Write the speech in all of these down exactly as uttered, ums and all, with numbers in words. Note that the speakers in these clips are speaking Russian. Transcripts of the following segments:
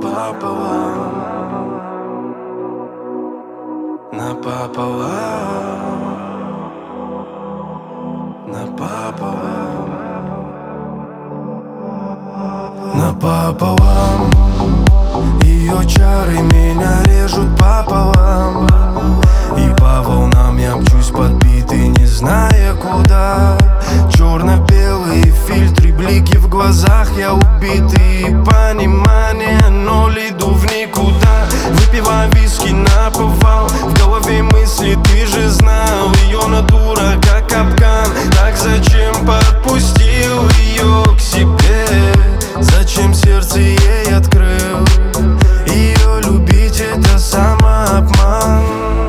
Напополам, напополам, напополам, напополам. Ее чары меня режут пополам, и по волнам я мчусь подбитый, не зная куда. Черно-белые фильтры, блики в глазах, я убитый. Понимание, ноль, иду в никуда. Выпиваю виски наповал, в голове мысли, ты же знал. Ее натура как капкан, так зачем подпустил ее к себе? Зачем сердце ей открыл? Ее любить — это самообман.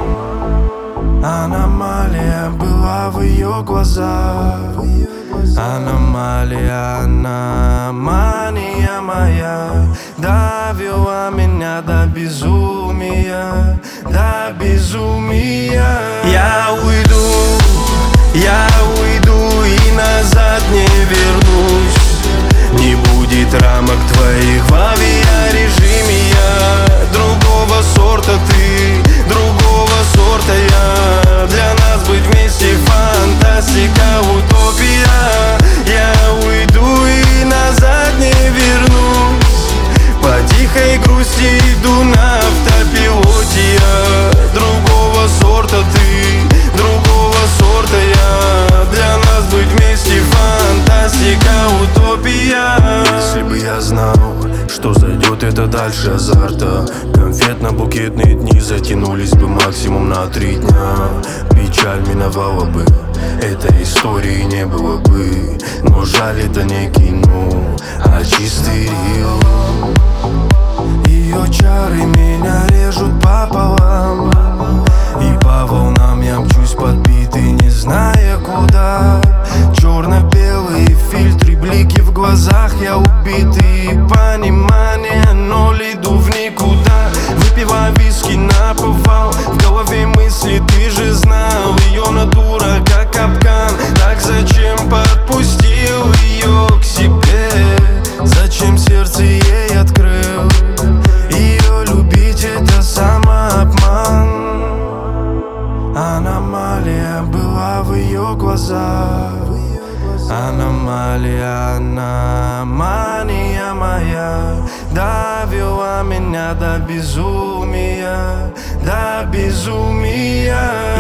Аномалия была в ее глазах. Аномалия, она мания моя, довела меня до безумия, до безумия. Я уйду, я уйду и назад не вернусь. Не будет рамок твоих в авиарежиме. Я другого сорта, ты другого сорта. Я для нас быть вместе фантастика, утопия. Я уйду и назад не вернусь. По тихой грусти иду на автопилоте. Я другого сорта, ты другого сорта. Я для нас быть вместе фантастика, утопия. Если бы я знал, что зайдет это дальше азарта, конфетно-букетные дни затянулись бы максимум на три дня. Печаль миновала бы, этой истории не было бы. Но жаль, это не кино, а чистый рил. Ее чары меня режут пополам, и по волнам я мчусь подбитый, не зная куда. Черно-белые фильтры, блики в глазах, я убитый. Понимание, ноль, иду в никуда. Выпиваю виски наповал, в голове мысли, ты же знал. Ее натура как капкан, так зачем подпустил ее к себе? Зачем сердце ей открыл? Ее любить — это самообман. Аномалия была в ее глазах. Аномалия, она мания моя, довела меня до безумия, до безумия.